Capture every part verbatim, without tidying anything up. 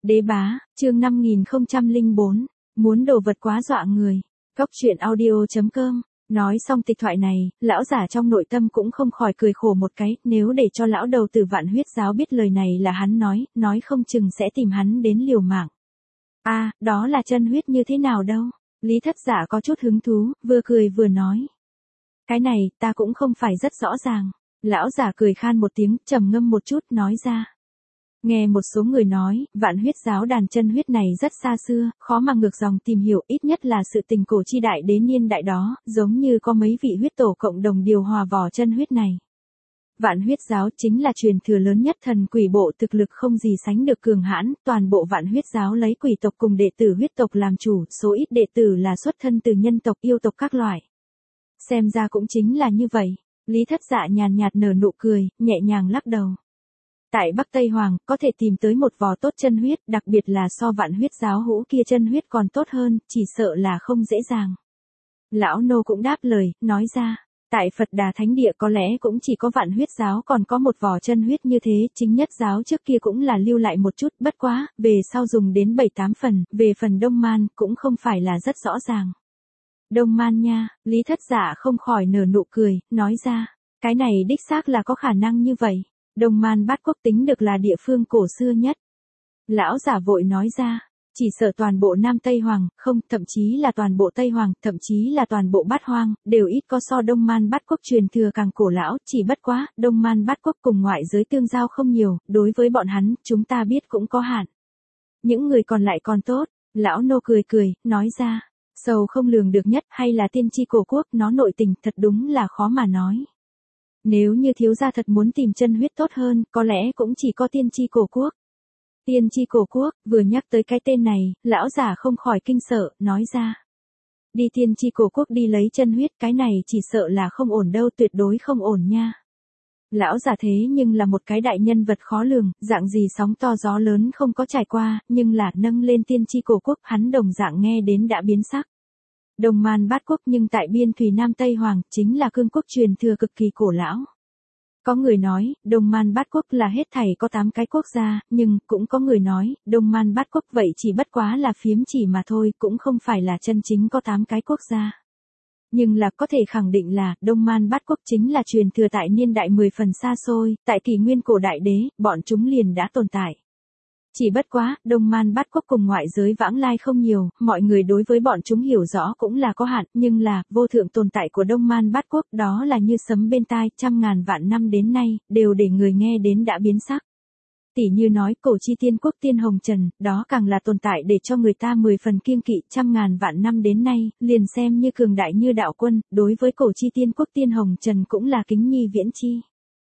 Đế bá, chương năm nghìn không trăm lẻ bốn, muốn đồ vật quá dọa người. Cốc truyện audio chấm com. Nói xong tịch thoại này, lão giả trong nội tâm cũng không khỏi cười khổ một cái, nếu để cho lão đầu tử Vạn Huyết Giáo biết lời này là hắn nói, nói không chừng sẽ tìm hắn đến liều mạng. A, à, đó là chân huyết như thế nào đâu? Lý Thất Giả có chút hứng thú, vừa cười vừa nói. Cái này, ta cũng không phải rất rõ ràng. Lão giả cười khan một tiếng, trầm ngâm một chút, nói ra. Nghe một số người nói, Vạn Huyết Giáo đàn chân huyết này rất xa xưa, khó mà ngược dòng tìm hiểu, ít nhất là sự tình cổ chi đại đế niên đại đó, giống như có mấy vị huyết tổ cộng đồng điều hòa vỏ chân huyết này. Vạn Huyết Giáo chính là truyền thừa lớn nhất thần quỷ bộ, thực lực không gì sánh được cường hãn, toàn bộ Vạn Huyết Giáo lấy quỷ tộc cùng đệ tử huyết tộc làm chủ, số ít đệ tử là xuất thân từ nhân tộc yêu tộc các loại. Xem ra cũng chính là như vậy. Lý Thất Dạ nhàn nhạt nở nụ cười, nhẹ nhàng lắc đầu. Tại Bắc Tây Hoàng, có thể tìm tới một vò tốt chân huyết, đặc biệt là so Vạn Huyết Giáo hũ kia chân huyết còn tốt hơn, chỉ sợ là không dễ dàng. Lão nô cũng đáp lời, nói ra, tại Phật Đà Thánh Địa có lẽ cũng chỉ có Vạn Huyết Giáo còn có một vò chân huyết như thế, chính nhất giáo trước kia cũng là lưu lại một chút, bất quá, về sau dùng đến bảy tám phần, về phần Đông Man, cũng không phải là rất rõ ràng. Đông Man nha, Lý Thất Giả không khỏi nở nụ cười, nói ra, cái này đích xác là có khả năng như vậy. Đông Man Bát Quốc tính được là địa phương cổ xưa nhất. Lão giả vội nói ra, chỉ sợ toàn bộ Nam Tây Hoàng, không, thậm chí là toàn bộ Tây Hoàng, thậm chí là toàn bộ Bát Hoang, đều ít có so Đông Man Bát Quốc truyền thừa càng cổ lão, chỉ bất quá, Đông Man Bát Quốc cùng ngoại giới tương giao không nhiều, đối với bọn hắn, chúng ta biết cũng có hạn. Những người còn lại còn tốt, lão nô cười cười, nói ra, sầu không lường được nhất hay là tiên tri cổ quốc, nó nội tình thật đúng là khó mà nói. Nếu như thiếu gia thật muốn tìm chân huyết tốt hơn, có lẽ cũng chỉ có tiên tri cổ quốc. Tiên tri cổ quốc, vừa nhắc tới cái tên này, lão giả không khỏi kinh sợ, nói ra. Đi tiên tri cổ quốc đi lấy chân huyết, cái này chỉ sợ là không ổn đâu, tuyệt đối không ổn nha. Lão giả thế nhưng là một cái đại nhân vật khó lường, dạng gì sóng to gió lớn không có trải qua, nhưng là nâng lên tiên tri cổ quốc, hắn đồng dạng nghe đến đã biến sắc. Đông Man Bát Quốc nhưng tại biên thủy Nam Tây Hoàng, chính là cương quốc truyền thừa cực kỳ cổ lão. Có người nói, Đông Man Bát Quốc là hết thảy có tám cái quốc gia, nhưng cũng có người nói, Đông Man Bát Quốc vậy chỉ bất quá là phiếm chỉ mà thôi, cũng không phải là chân chính có tám cái quốc gia. Nhưng là có thể khẳng định là, Đông Man Bát Quốc chính là truyền thừa tại niên đại mười phần xa xôi, tại kỷ nguyên cổ đại đế, bọn chúng liền đã tồn tại. Chỉ bất quá, Đông Man Bát Quốc cùng ngoại giới vãng lai không nhiều, mọi người đối với bọn chúng hiểu rõ cũng là có hạn, nhưng là, vô thượng tồn tại của Đông Man Bát Quốc đó là như sấm bên tai, trăm ngàn vạn năm đến nay, đều để người nghe đến đã biến sắc. Tỉ như nói, cổ chi tiên quốc tiên hồng trần, đó càng là tồn tại để cho người ta mười phần kiêng kỵ, trăm ngàn vạn năm đến nay, liền xem như cường đại như đạo quân, đối với cổ chi tiên quốc tiên hồng trần cũng là kính nhi viễn chi.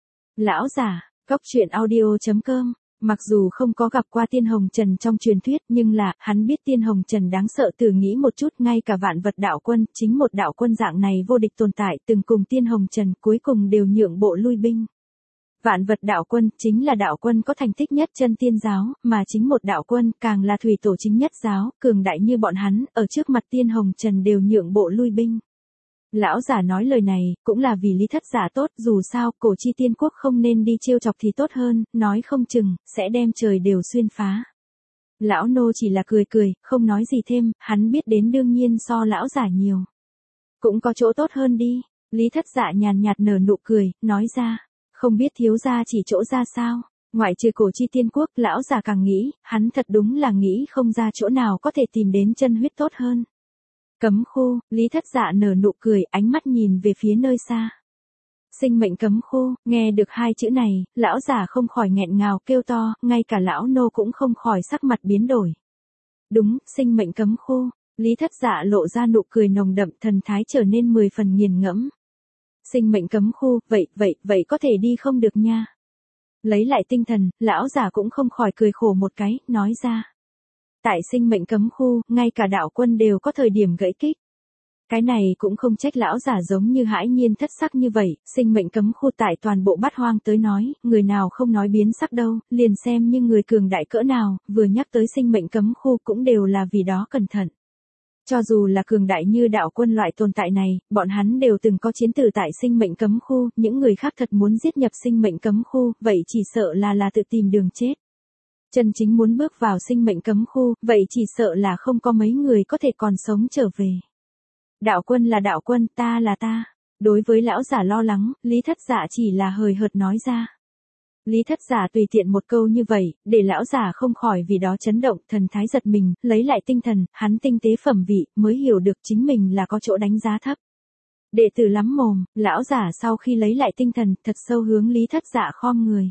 Lão giả, cốc truyện audio chấm com. Mặc dù không có gặp qua Tiên Hồng Trần trong truyền thuyết, nhưng là, hắn biết Tiên Hồng Trần đáng sợ, thử nghĩ một chút, ngay cả vạn vật đạo quân, chính một đạo quân dạng này vô địch tồn tại, từng cùng Tiên Hồng Trần, cuối cùng đều nhượng bộ lui binh. Vạn vật đạo quân, chính là đạo quân có thành tích nhất chân tiên giáo, mà chính một đạo quân, càng là thủy tổ chính nhất giáo, cường đại như bọn hắn, ở trước mặt Tiên Hồng Trần đều nhượng bộ lui binh. Lão giả nói lời này, cũng là vì Lý Thất Giả tốt, dù sao, cổ chi tiên quốc không nên đi trêu chọc thì tốt hơn, nói không chừng, sẽ đem trời đều xuyên phá. Lão nô chỉ là cười cười, không nói gì thêm, hắn biết đến đương nhiên so lão giả nhiều. Cũng có chỗ tốt hơn đi, Lý Thất Giả nhàn nhạt nở nụ cười, nói ra, không biết thiếu gia chỉ chỗ ra sao, ngoại trừ cổ chi tiên quốc, lão giả càng nghĩ, hắn thật đúng là nghĩ không ra chỗ nào có thể tìm đến chân huyết tốt hơn. Cấm khu, Lý Thất Dạ nở nụ cười, ánh mắt nhìn về phía nơi xa. Sinh mệnh cấm khu, nghe được hai chữ này, lão giả không khỏi nghẹn ngào kêu to, ngay cả lão nô cũng không khỏi sắc mặt biến đổi. Đúng, sinh mệnh cấm khu, Lý Thất Dạ lộ ra nụ cười nồng đậm, thần thái trở nên mười phần nghiền ngẫm. Sinh mệnh cấm khu, vậy, vậy, vậy có thể đi không được nha. Lấy lại tinh thần, lão giả cũng không khỏi cười khổ một cái, nói ra. Tại sinh mệnh cấm khu, ngay cả đạo quân đều có thời điểm gãy kích. Cái này cũng không trách lão giả giống như hãi nhiên thất sắc như vậy, sinh mệnh cấm khu tại toàn bộ Bát Hoang tới nói, người nào không nói biến sắc đâu, liền xem như người cường đại cỡ nào, vừa nhắc tới sinh mệnh cấm khu cũng đều là vì đó cẩn thận. Cho dù là cường đại như đạo quân loại tồn tại này, bọn hắn đều từng có chiến tử tại sinh mệnh cấm khu, những người khác thật muốn giết nhập sinh mệnh cấm khu, vậy chỉ sợ là là tự tìm đường chết. Chân chính muốn bước vào sinh mệnh cấm khu, vậy chỉ sợ là không có mấy người có thể còn sống trở về. Đạo quân là đạo quân, ta là ta. Đối với lão giả lo lắng, Lý Thất Dạ chỉ là hời hợt nói ra. Lý Thất Dạ tùy tiện một câu như vậy, để lão giả không khỏi vì đó chấn động, thần thái giật mình, lấy lại tinh thần, hắn tinh tế phẩm vị, mới hiểu được chính mình là có chỗ đánh giá thấp. Đệ tử lắm mồm, lão giả sau khi lấy lại tinh thần, thật sâu hướng Lý Thất Dạ khom người.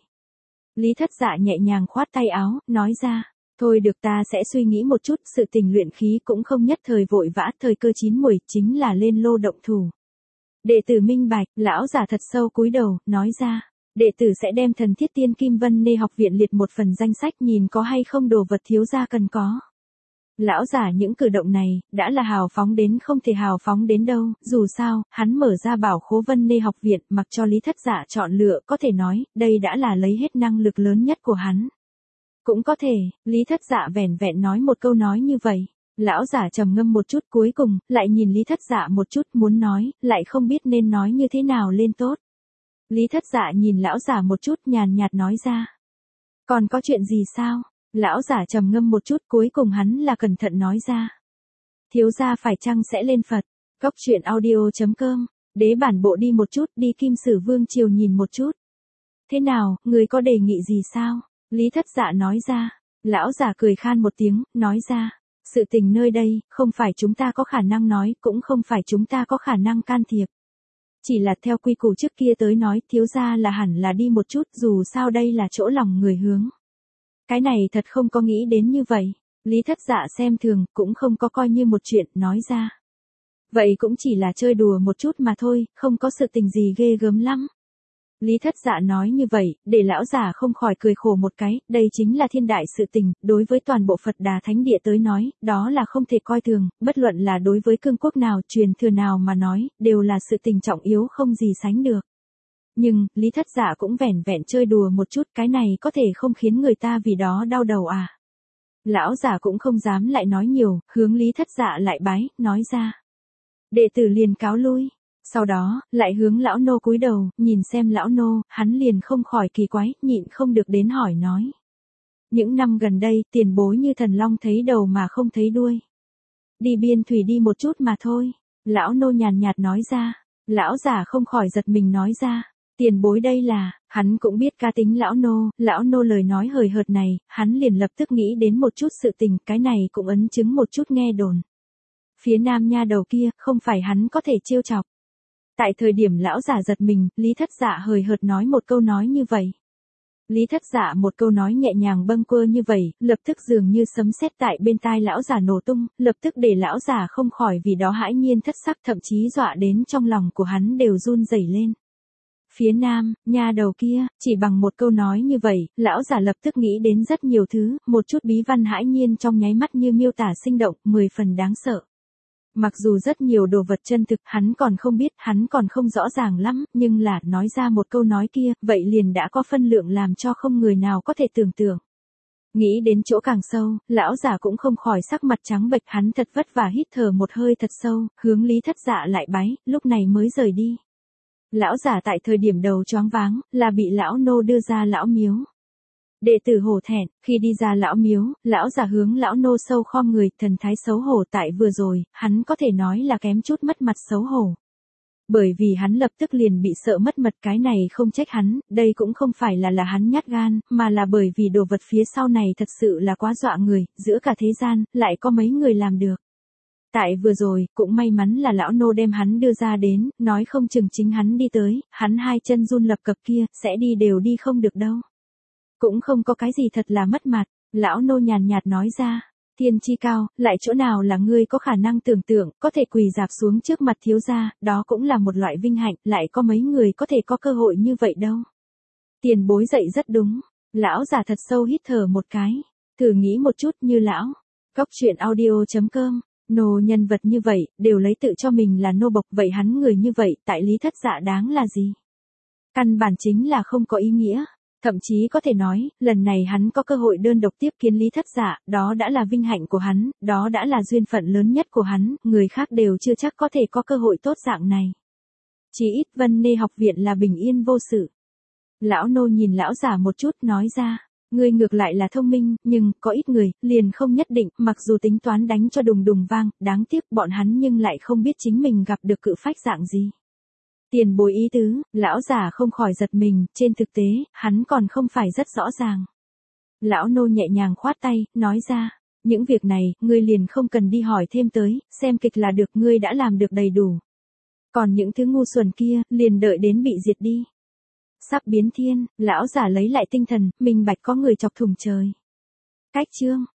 Lý Thất Dạ nhẹ nhàng khoát tay áo, nói ra, thôi được ta sẽ suy nghĩ một chút, sự tình luyện khí cũng không nhất thời vội vã, thời cơ chín muồi, chính là lên lô động thủ. Đệ tử minh bạch, lão giả thật sâu cúi đầu, nói ra, đệ tử sẽ đem Thần Thiết Tiên Kim Vân Nê học viện liệt một phần danh sách nhìn có hay không đồ vật thiếu gia cần có. Lão giả những cử động này, đã là hào phóng đến không thể hào phóng đến đâu, dù sao, hắn mở ra bảo khố Vân Nê học viện, mặc cho Lý Thất Dạ chọn lựa, có thể nói, đây đã là lấy hết năng lực lớn nhất của hắn. Cũng có thể, Lý Thất Dạ vẻn vẹn nói một câu nói như vậy. Lão giả trầm ngâm một chút, cuối cùng, lại nhìn Lý Thất Dạ một chút, muốn nói, lại không biết nên nói như thế nào lên tốt. Lý Thất Dạ nhìn lão giả một chút, nhàn nhạt nói ra. Còn có chuyện gì sao? Lão giả trầm ngâm một chút, cuối cùng hắn là cẩn thận nói ra. Thiếu gia phải chăng sẽ lên Phật? Cốc truyện audio chấm com. Đế bản bộ đi một chút, đi Kim Sử Vương triều nhìn một chút. Thế nào, người có đề nghị gì sao? Lý Thất Dạ nói ra. Lão giả cười khan một tiếng, nói ra. Sự tình nơi đây, không phải chúng ta có khả năng nói, cũng không phải chúng ta có khả năng can thiệp. Chỉ là theo quy củ trước kia tới nói, thiếu gia là hẳn là đi một chút, dù sao đây là chỗ lòng người hướng. Cái này thật không có nghĩ đến như vậy. Lý Thất Dạ xem thường, cũng không có coi như một chuyện, nói ra. Vậy cũng chỉ là chơi đùa một chút mà thôi, không có sự tình gì ghê gớm lắm. Lý Thất Dạ nói như vậy, để lão giả không khỏi cười khổ một cái, đây chính là thiên đại sự tình, đối với toàn bộ Phật Đà Thánh Địa tới nói, đó là không thể coi thường, bất luận là đối với cương quốc nào, truyền thừa nào mà nói, đều là sự tình trọng yếu không gì sánh được. Nhưng, Lý Thất Dạ cũng vẻn vẹn chơi đùa một chút, cái này có thể không khiến người ta vì đó đau đầu à. Lão giả cũng không dám lại nói nhiều, hướng Lý Thất Dạ lại bái, nói ra. Đệ tử liền cáo lui. Sau đó, lại hướng lão nô cúi đầu, nhìn xem lão nô, hắn liền không khỏi kỳ quái, nhịn không được đến hỏi nói. Những năm gần đây, tiền bối như thần long thấy đầu mà không thấy đuôi. Đi biên thủy đi một chút mà thôi. Lão nô nhàn nhạt nói ra. Lão giả không khỏi giật mình nói ra. Tiền bối đây là, hắn cũng biết cá tính lão nô, lão nô lời nói hời hợt này, hắn liền lập tức nghĩ đến một chút sự tình, cái này cũng ấn chứng một chút nghe đồn. Phía nam nha đầu kia, không phải hắn có thể trêu chọc. Tại thời điểm lão giả giật mình, Lý Thất Dạ hời hợt nói một câu nói như vậy. Lý Thất Dạ một câu nói nhẹ nhàng bâng quơ như vậy, lập tức dường như sấm sét tại bên tai lão giả nổ tung, lập tức để lão giả không khỏi vì đó hãi nhiên thất sắc, thậm chí dọa đến trong lòng của hắn đều run rẩy lên. Phía nam, nha đầu kia, chỉ bằng một câu nói như vậy, lão giả lập tức nghĩ đến rất nhiều thứ, một chút bí văn hãi nhiên trong nháy mắt như miêu tả sinh động, mười phần đáng sợ. Mặc dù rất nhiều đồ vật chân thực, hắn còn không biết, hắn còn không rõ ràng lắm, nhưng là, nói ra một câu nói kia, vậy liền đã có phân lượng làm cho không người nào có thể tưởng tượng. Nghĩ đến chỗ càng sâu, lão giả cũng không khỏi sắc mặt trắng bệch, hắn thật vất vả hít thở một hơi thật sâu, hướng Lý Thất Dạ lại bái, lúc này mới rời đi. Lão giả tại thời điểm đầu choáng váng, là bị lão nô đưa ra lão miếu. Đệ tử hổ thẹn, khi đi ra lão miếu, lão giả hướng lão nô sâu khom người, thần thái xấu hổ tại vừa rồi, hắn có thể nói là kém chút mất mặt xấu hổ. Bởi vì hắn lập tức liền bị sợ mất mật, cái này không trách hắn, đây cũng không phải là là hắn nhát gan, mà là bởi vì đồ vật phía sau này thật sự là quá dọa người, giữa cả thế gian, lại có mấy người làm được. Tại vừa rồi, cũng may mắn là lão nô đem hắn đưa ra đến, nói không chừng chính hắn đi tới, hắn hai chân run lập cập kia, sẽ đi đều đi không được đâu. Cũng không có cái gì thật là mất mặt, lão nô nhàn nhạt nói ra, thiên chi cao, lại chỗ nào là ngươi có khả năng tưởng tượng, có thể quỳ dạp xuống trước mặt thiếu gia, đó cũng là một loại vinh hạnh, lại có mấy người có thể có cơ hội như vậy đâu. Tiền bối dậy rất đúng, lão giả thật sâu hít thở một cái, thử nghĩ một chút như lão, cốc truyện audio chấm com. Nô nhân vật như vậy, đều lấy tự cho mình là nô bộc, vậy hắn người như vậy, tại Lý Thất Dạ đáng là gì? Căn bản chính là không có ý nghĩa. Thậm chí có thể nói, lần này hắn có cơ hội đơn độc tiếp kiến Lý Thất Dạ, đó đã là vinh hạnh của hắn, đó đã là duyên phận lớn nhất của hắn, người khác đều chưa chắc có thể có cơ hội tốt dạng này. Chỉ ít Vân Nê học viện là bình yên vô sự. Lão nô nhìn lão giả một chút, nói ra, Ngươi ngược lại là thông minh, nhưng có ít người, liền không nhất định, mặc dù tính toán đánh cho đùng đùng vang, đáng tiếc bọn hắn nhưng lại không biết chính mình gặp được cự phách dạng gì. Tiền bối ý tứ, lão già không khỏi giật mình, trên thực tế, hắn còn không phải rất rõ ràng. Lão nô nhẹ nhàng khoát tay, nói ra, những việc này, ngươi liền không cần đi hỏi thêm tới, xem kịch là được, ngươi đã làm được đầy đủ. Còn những thứ ngu xuẩn kia, liền đợi đến bị diệt đi. Sắp biến thiên, lão giả lấy lại tinh thần, minh bạch có người chọc thủng trời. Cách chương